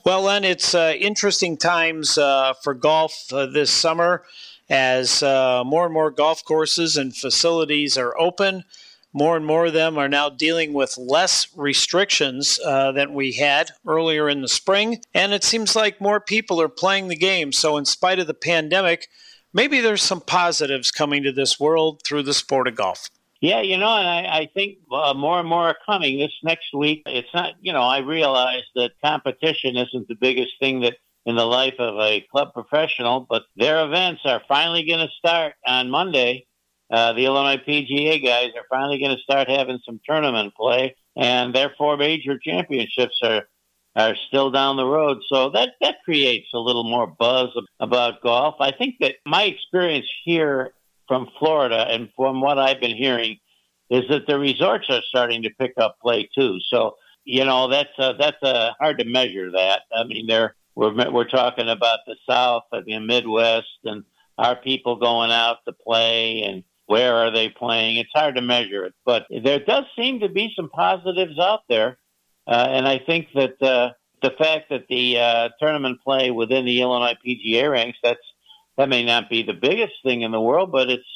Well, Len, it's interesting times for golf this summer as more and more golf courses and facilities are open. More and more of them are now dealing with less restrictions than we had earlier in the spring. And it seems like more people are playing the game. So, in spite of the pandemic, maybe there's some positives coming to this world through the sport of golf. Yeah, and I think more and more are coming this next week. It's not, I realize that competition isn't the biggest thing that in the life of a club professional, but their events are finally going to start on Monday. The Illinois PGA guys are finally going to start having some tournament play, and their 4 major championships are still down the road. So that creates a little more buzz about golf. I think that my experience here from Florida and from what I've been hearing is that the resorts are starting to pick up play too. So, that's hard to measure that. I mean, we're talking about the South and the Midwest and are people going out to play and where are they playing? It's hard to measure it, but there does seem to be some positives out there. And I think that the fact that the tournament play within the Illinois PGA ranks, that may not be the biggest thing in the world, but it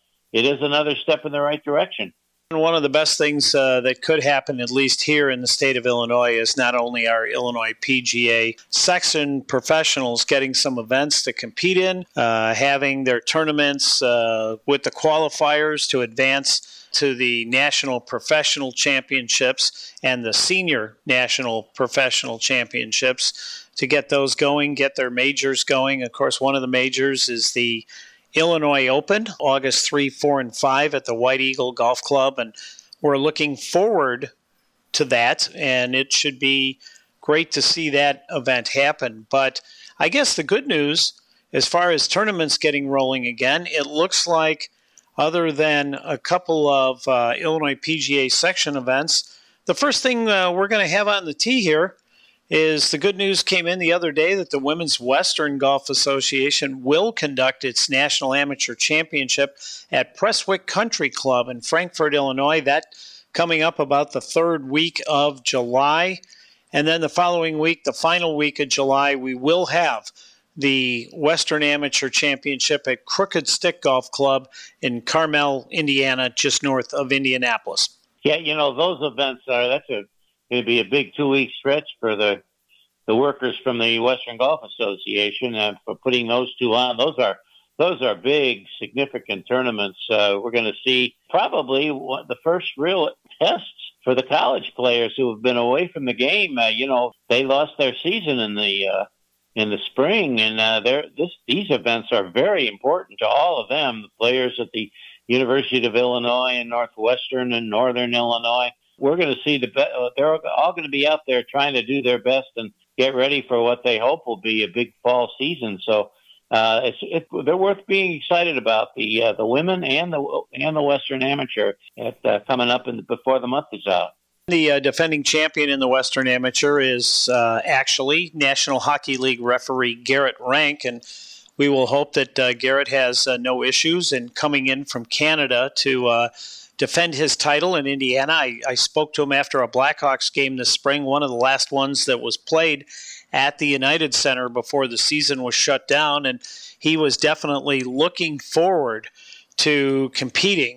is another step in the right direction. One of the best things that could happen, at least here in the state of Illinois, is not only our Illinois PGA section professionals getting some events to compete in, having their tournaments with the qualifiers to advance to the National Professional Championships and the Senior National Professional Championships to get those going, get their majors going. Of course, one of the majors is the Illinois Open, August 3, 4, and 5 at the White Eagle Golf Club, and we're looking forward to that, and it should be great to see that event happen. But I guess the good news, as far as tournaments getting rolling again, it looks like other than a couple of Illinois PGA section events, the first thing we're going to have on the tee here is the good news came in the other day that the Women's Western Golf Association will conduct its National Amateur Championship at Prestwick Country Club in Frankfort, Illinois. That coming up about the third week of July. And then the following week, the final week of July, we will have the Western Amateur Championship at Crooked Stick Golf Club in Carmel, Indiana, just north of Indianapolis. Yeah, those events it'd be a big 2-week stretch for the workers from the Western Golf Association for putting those two on. Those are big, significant tournaments. We're going to see probably the first real tests for the college players who have been away from the game. They lost their season in the spring, and these events are very important to all of them. The players at the University of Illinois and Northwestern and Northern Illinois. We're going to see they're all going to be out there trying to do their best and get ready for what they hope will be a big fall season. So they're worth being excited about, the women and the Western Amateur coming up before the month is out. The defending champion in the Western Amateur is actually National Hockey League referee Garrett Rank, and we will hope that Garrett has no issues in coming in from Canada to defend his title in Indiana. I spoke to him after a Blackhawks game this spring, one of the last ones that was played at the United Center before the season was shut down, and he was definitely looking forward to competing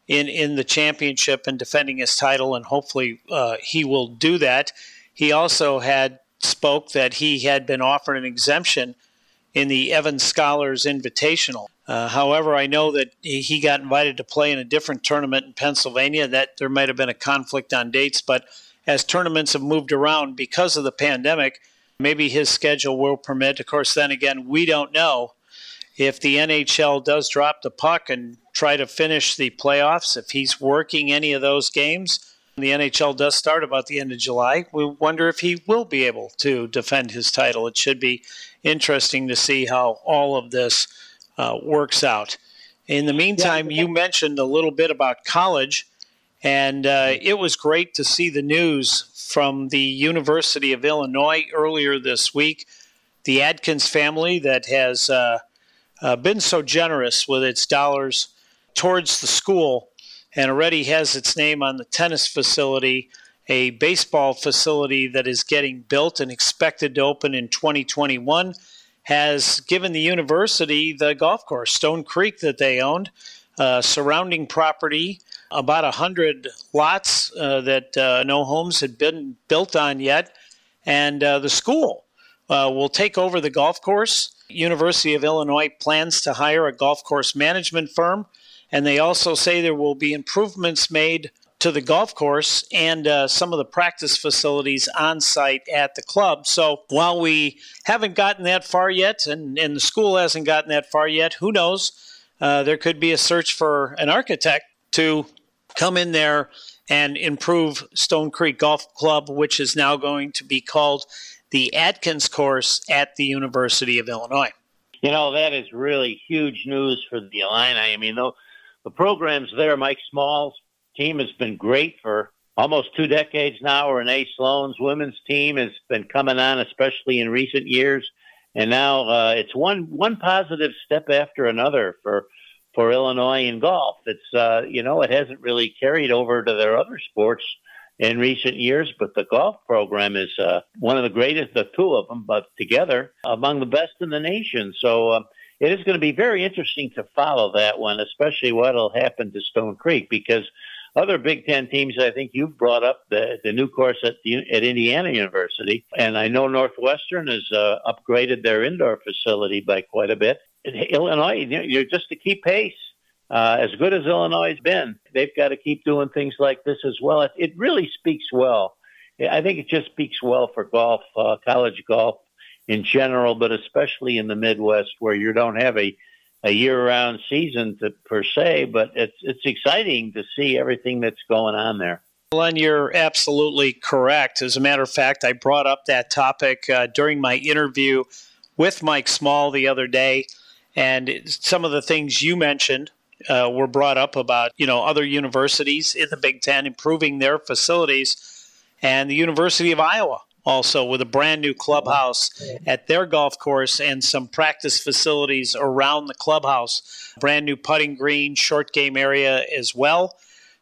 in the championship and defending his title, and hopefully he will do that. He also spoke that he had been offered an exemption in the Evans Scholars Invitational. However, I know that he got invited to play in a different tournament in Pennsylvania, that there might have been a conflict on dates, but as tournaments have moved around because of the pandemic, maybe his schedule will permit. Of course, then again, we don't know if the NHL does drop the puck and try to finish the playoffs, if he's working any of those games. The NHL does start about the end of July. We wonder if he will be able to defend his title. It should be interesting to see how all of this works out. In the meantime, you mentioned a little bit about college, and it was great to see the news from the University of Illinois earlier this week. The Adkins family that has been so generous with its dollars towards the school and already has its name on the tennis facility a baseball facility that is getting built and expected to open in 2021 has given the university the golf course, Stone Creek, that they owned, surrounding property, about 100 lots that no homes had been built on yet. And the school will take over the golf course. University of Illinois plans to hire a golf course management firm, and they also say there will be improvements made to the golf course and some of the practice facilities on site at the club. So while we haven't gotten that far yet, and the school hasn't gotten that far yet, who knows? There could be a search for an architect to come in there and improve Stone Creek Golf Club, which is now going to be called the Atkins Course at the University of Illinois. You know, that is really huge news for the Illini. I mean, the programs there, Mike Small's team has been great for almost 2 decades now. Renee Sloan's women's team has been coming on, especially in recent years. And now it's one positive step after another for Illinois in golf. It's, it hasn't really carried over to their other sports in recent years, but the golf program is one of the greatest, the two of them, but together among the best in the nation. So it is going to be very interesting to follow that one, especially what will happen to Stone Creek, because other Big Ten teams, I think you've brought up the new course at Indiana University, and I know Northwestern has upgraded their indoor facility by quite a bit. Illinois, you're just to keep pace. As good as Illinois has been, they've got to keep doing things like this as well. It really speaks well. I think it just speaks well for golf, college golf in general, but especially in the Midwest where you don't have a year-round season per se, but it's exciting to see everything that's going on there. Len, you're absolutely correct. As a matter of fact, I brought up that topic during my interview with Mike Small the other day, and some of the things you mentioned were brought up about, other universities in the Big Ten improving their facilities, and the University of Iowa also with a brand new clubhouse at their golf course and some practice facilities around the clubhouse, brand new putting green, short game area as well.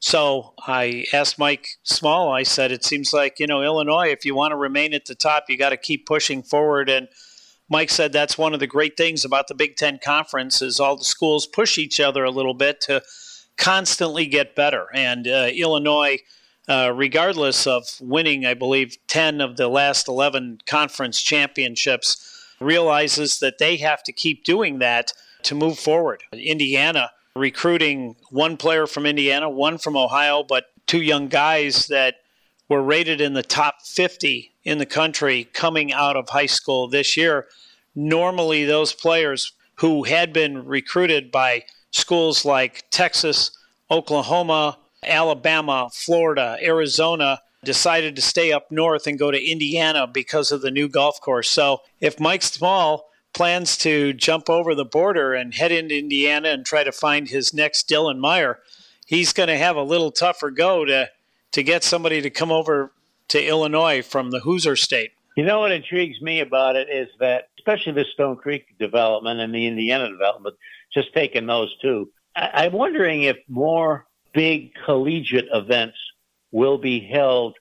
So I asked Mike Small, I said, it seems like, Illinois, if you want to remain at the top, you got to keep pushing forward. And Mike said that's one of the great things about the Big Ten Conference is all the schools push each other a little bit to constantly get better. And Illinois, regardless of winning, I believe, 10 of the last 11 conference championships, realizes that they have to keep doing that to move forward. Indiana recruiting one player from Indiana, one from Ohio, but 2 young guys that were rated in the top 50 in the country coming out of high school this year. Normally, those players who had been recruited by schools like Texas, Oklahoma, Alabama, Florida, Arizona, decided to stay up north and go to Indiana because of the new golf course. So if Mike Small plans to jump over the border and head into Indiana and try to find his next Dylan Meyer, he's going to have a little tougher go to get somebody to come over to Illinois from the Hoosier State. You know what intrigues me about it is that, especially the Stone Creek development and the Indiana development, just taking those two, I'm wondering if more big collegiate events will be held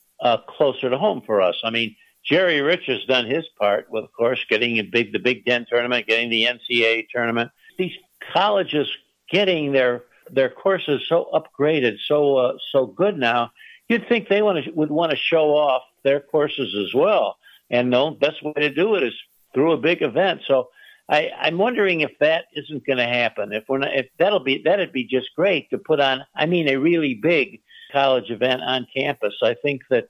closer to home for us. I mean, Jerry Rich has done his part with, of course, getting the Big Ten tournament, getting the NCAA tournament. These colleges getting their courses so upgraded, so good now. You'd think they would want to show off their courses as well, and the best way to do it is through a big event. So I'm wondering if that isn't going to happen. That'd be just great to put on. I mean, a really big college event on campus. I think that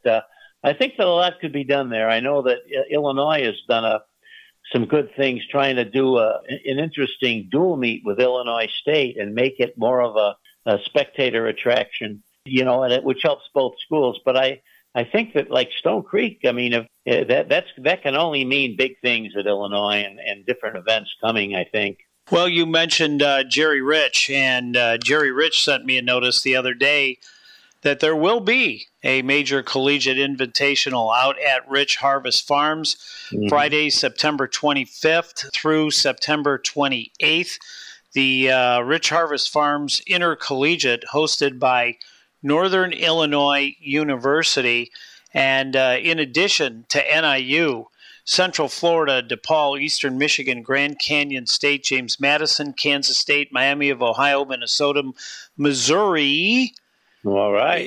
a lot could be done there. I know that Illinois has done some good things trying to do an interesting dual meet with Illinois State and make it more of a spectator attraction, which helps both schools. But I think that like Stone Creek, I mean, that can only mean big things at Illinois and different events coming, I think. Well, you mentioned Jerry Rich, and Jerry Rich sent me a notice the other day that there will be a major collegiate invitational out at Rich Harvest Farms, Friday, September 25th through September 28th. The Rich Harvest Farms Intercollegiate, hosted by Northern Illinois University. And in addition to NIU, Central Florida, DePaul, Eastern Michigan, Grand Canyon State, James Madison, Kansas State, Miami of Ohio, Minnesota, Missouri. All right.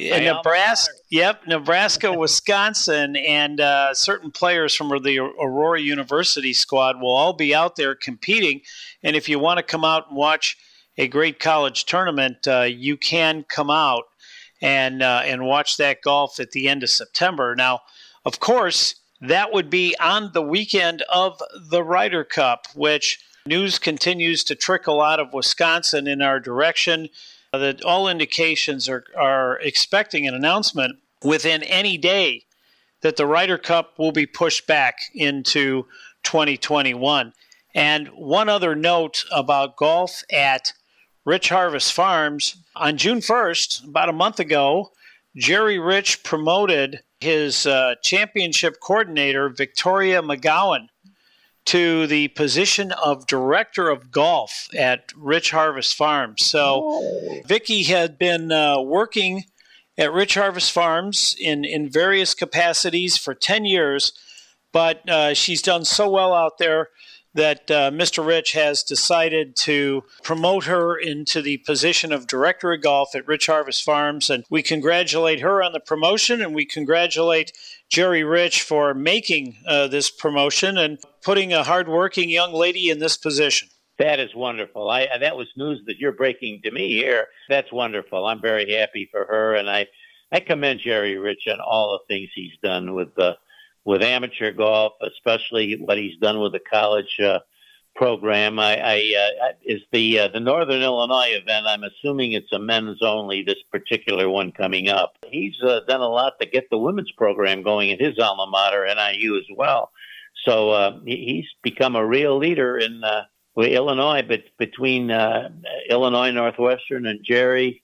Nebraska, Wisconsin, and certain players from the Aurora University squad will all be out there competing. And if you want to come out and watch a great college tournament, you can come out and watch that golf at the end of September. Now, of course, that would be on the weekend of the Ryder Cup, which news continues to trickle out of Wisconsin in our direction. That all indications are expecting an announcement within any day that the Ryder Cup will be pushed back into 2021. And one other note about golf at Rich Harvest Farms. On June 1st, about a month ago, Jerry Rich promoted his championship coordinator, Victoria McGowan, to the position of director of golf at Rich Harvest Farms. So Vicky had been working at Rich Harvest Farms in various capacities for 10 years, but she's done so well out there that Mr. Rich has decided to promote her into the position of Director of Golf at Rich Harvest Farms. And we congratulate her on the promotion, and we congratulate Jerry Rich for making this promotion and putting a hardworking young lady in this position. That is wonderful. That was news that you're breaking to me here. That's wonderful. I'm very happy for her, and I commend Jerry Rich on all the things he's done with amateur golf, especially what he's done with the college program. Is the Northern Illinois event, I'm assuming it's a men's only, this particular one coming up. He's done a lot to get the women's program going at his alma mater, NIU, as well. So he's become a real leader in Illinois, but between Illinois Northwestern and Jerry,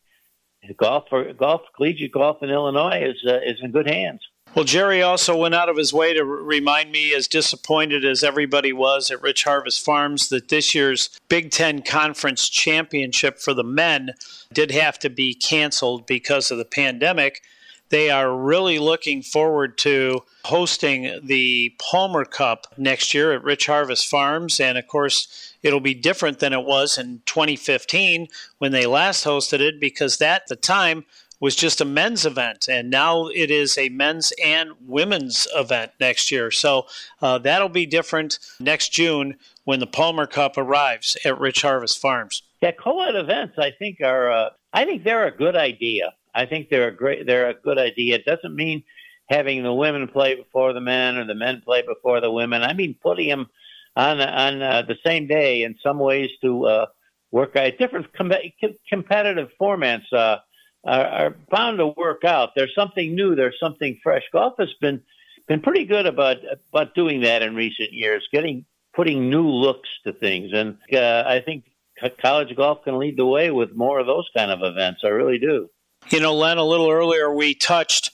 collegiate golf in Illinois is in good hands. Well, Jerry also went out of his way to remind me, as disappointed as everybody was at Rich Harvest Farms, that this year's Big Ten Conference Championship for the men did have to be canceled because of the pandemic. They are really looking forward to hosting the Palmer Cup next year at Rich Harvest Farms. And, of course, it'll be different than it was in 2015 when they last hosted it, because that, at the time, was just a men's event, and now it is a men's and women's event next year. So that'll be different next June when the Palmer Cup arrives at Rich Harvest Farms. Yeah, co-ed events, I think they're a good idea. I think they're a good idea. It doesn't mean having the women play before the men or the men play before the women. I mean putting them on the same day in some ways to work out different competitive formats. Are bound to work out. There's something new. There's something fresh. Golf has been pretty good about doing that in recent years, putting new looks to things. And I think college golf can lead the way with more of those kind of events. I really do. You know, Len, a little earlier we touched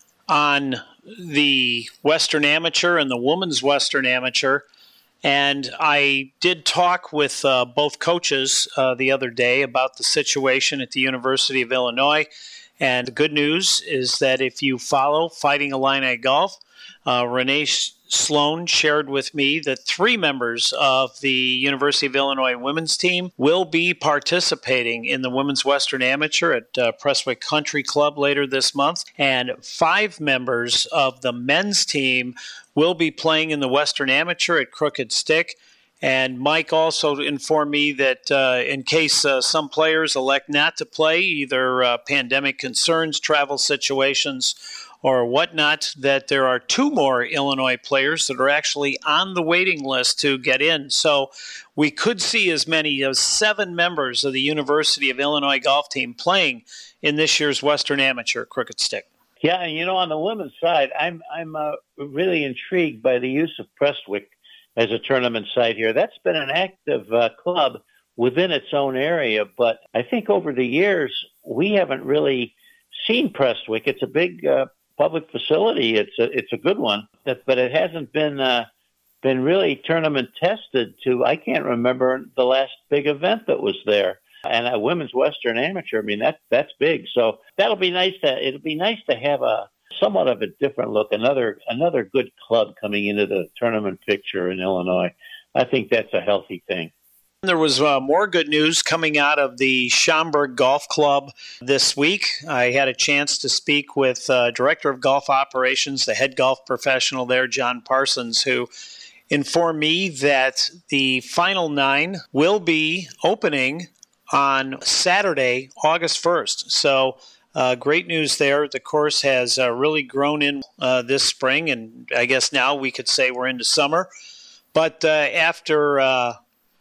on the Western Amateur and the Women's Western Amateur. And I did talk with both coaches the other day about the situation at the University of Illinois. And the good news is that if you follow Fighting Illini Golf, Renee Sloan shared with me that 3 members of the University of Illinois women's team will be participating in the Women's Western Amateur at Prestwick Country Club later this month. And 5 members of the men's team will be playing in the Western Amateur at Crooked Stick. And Mike also informed me that in case some players elect not to play, either pandemic concerns, travel situations, or whatnot, that there are 2 more Illinois players that are actually on the waiting list to get in. So we could see as many as 7 members of the University of Illinois golf team playing in this year's Western Amateur Crooked Stick. Yeah, and you know, on the women's side, I'm really intrigued by the use of Prestwick as a tournament site here. That's been an active club within its own area, but I think over the years we haven't really seen Prestwick. It's a big public facility. It's a good one, but it hasn't been really tournament tested to. I can't remember the last big event that was there. and a women's Western Amateur. I mean, that's big. So it'll be nice to have a somewhat of a different look, another good club coming into the tournament picture in Illinois. I think that's a healthy thing. There was more good news coming out of the Schaumburg Golf Club this week. I had a chance to speak with Director of Golf Operations, the head golf professional there, John Parsons, who informed me that the Final Nine will be opening on Saturday, August 1st. So great news there. The course has really grown in this spring, and I guess now we could say we're into summer. But after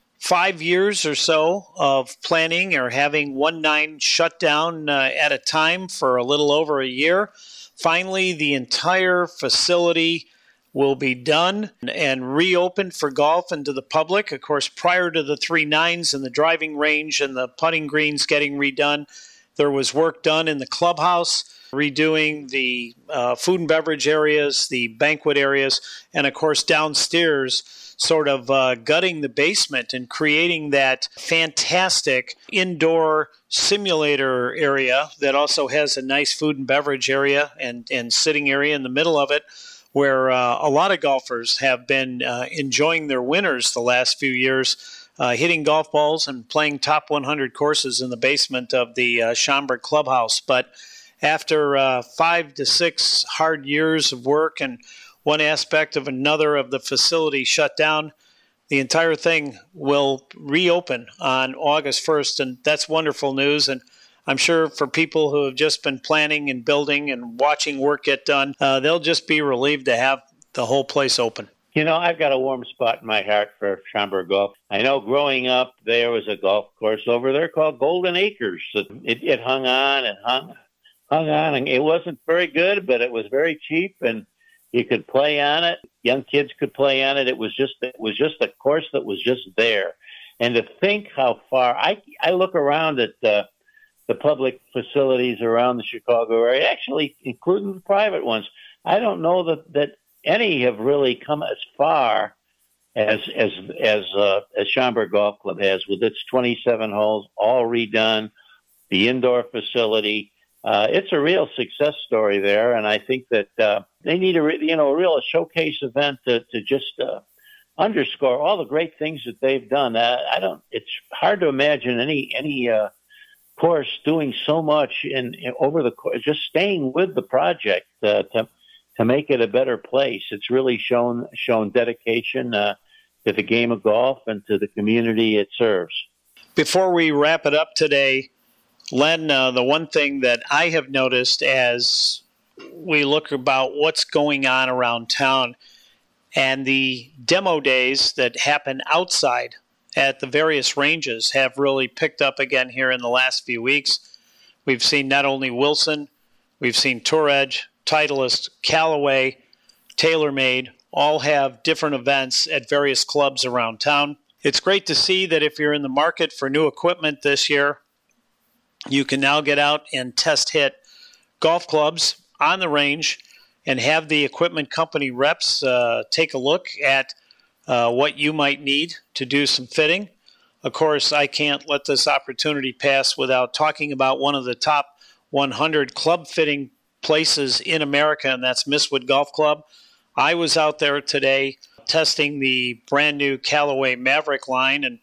5 years or so of planning or having 1-9 shut down at a time for a little over a year, finally the entire facility will be done and reopened for golf and to the public. Of course, prior to the 3 nines and the driving range and the putting greens getting redone, there was work done in the clubhouse, redoing the food and beverage areas, the banquet areas, and of course downstairs, sort of gutting the basement and creating that fantastic indoor simulator area that also has a nice food and beverage area and sitting area in the middle of it, where a lot of golfers have been enjoying their winters the last few years, hitting golf balls and playing top 100 courses in the basement of the Schaumburg Clubhouse. But after 5 to 6 hard years of work and one aspect of another of the facility shut down, the entire thing will reopen on August 1st, and that's wonderful news. And I'm sure for people who have just been planning and building and watching work get done, they'll just be relieved to have the whole place open. You know, I've got a warm spot in my heart for Schaumburg Golf. I know growing up, there was a golf course over there called Golden Acres. It hung on and hung on, and it wasn't very good, but it was very cheap, and you could play on it. Young kids could play on it. It was just a course that was just there. And to think how far I look around at the public facilities around the Chicago area, actually including the private ones, I don't know that any have really come as far as Schaumburg Golf Club has, with its 27 holes all redone, the indoor facility. It's a real success story there, and I think that they need a real showcase event to just underscore all the great things that they've done. It's hard to imagine any course doing so much over the course, just staying with the project to make it a better place. It's really shown dedication to the game of golf and to the community it serves. Before we wrap it up today, Len, the one thing that I have noticed as we look about what's going on around town and the demo days that happen outside at the various ranges have really picked up again here in the last few weeks. We've seen not only Wilson, we've seen Tour Edge, Titleist, Callaway, TaylorMade, all have different events at various clubs around town. It's great to see that if you're in the market for new equipment this year, you can now get out and test hit golf clubs on the range and have the equipment company reps take a look at what you might need to do some fitting. Of course, I can't let this opportunity pass without talking about one of the top 100 club fitting places in America, and that's Mistwood Golf Club. I was out there today testing the brand new Callaway Maverick line, and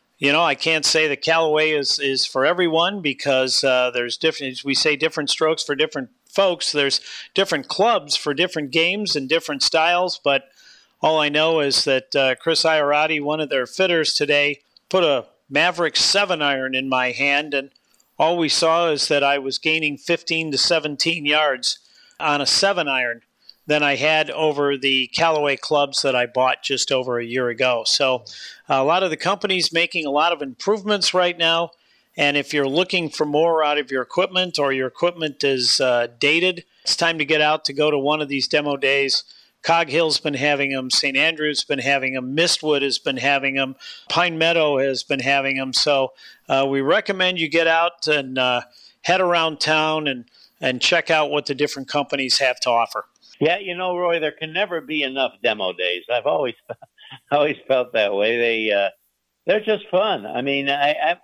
I can't say that Callaway is for everyone because there's different, we say different strokes for different folks. There's different clubs for different games and different styles, but all I know is that Chris Iorati, one of their fitters today, put a Maverick 7-iron in my hand, and all we saw is that I was gaining 15 to 17 yards on a 7-iron than I had over the Callaway clubs that I bought just over a year ago. So a lot of the companies making a lot of improvements right now. And if you're looking for more out of your equipment or your equipment is dated, it's time to get out to go to one of these demo days. Cog Hill's been having them. St. Andrew's been having them. Mistwood has been having them. Pine Meadow has been having them. So we recommend you get out and head around town and check out what the different companies have to offer. Yeah, Roy, there can never be enough demo days. I've always felt that way. They're just fun. I mean, I've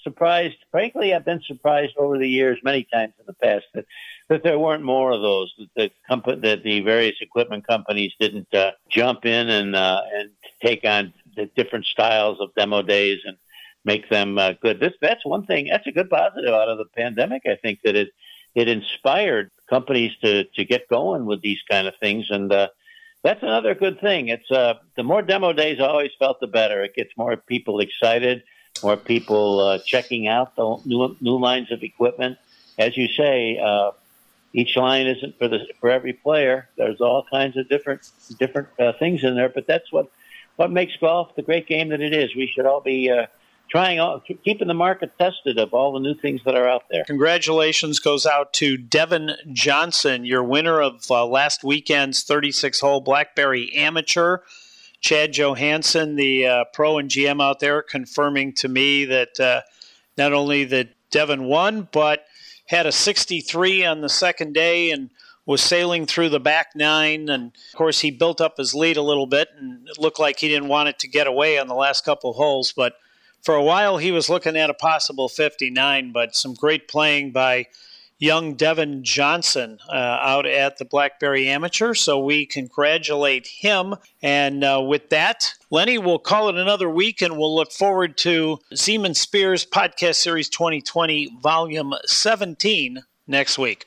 surprised. Frankly, I've been surprised over the years, many times in the past, that there weren't more of those. That the various equipment companies didn't jump in and take on the different styles of demo days and make them good. That's one thing. That's a good positive out of the pandemic. I think that it inspired companies to get going with these kind of things, and that's another good thing. It's the more demo days I always felt, the better. It gets more people excited, more people checking out the new lines of equipment. As you say, each line isn't for every player. There's all kinds of different things in there, but that's what makes golf the great game that it is. We should all be keeping the market tested of all the new things that are out there. Congratulations goes out to Devin Johnson, your winner of last weekend's 36-hole Blackberry Amateur. Chad Johansson, the pro and GM out there, confirming to me that not only that Devin won, but had a 63 on the second day and was sailing through the back nine. And, of course, he built up his lead a little bit, and it looked like he didn't want it to get away on the last couple of holes. But for a while, he was looking at a possible 59, but some great playing by young Devin Johnson out at the Blackberry Amateur. So we congratulate him. And with that, Lenny, we'll call it another week, and we'll look forward to Zeman Spears Podcast Series 2020, Volume 17, next week.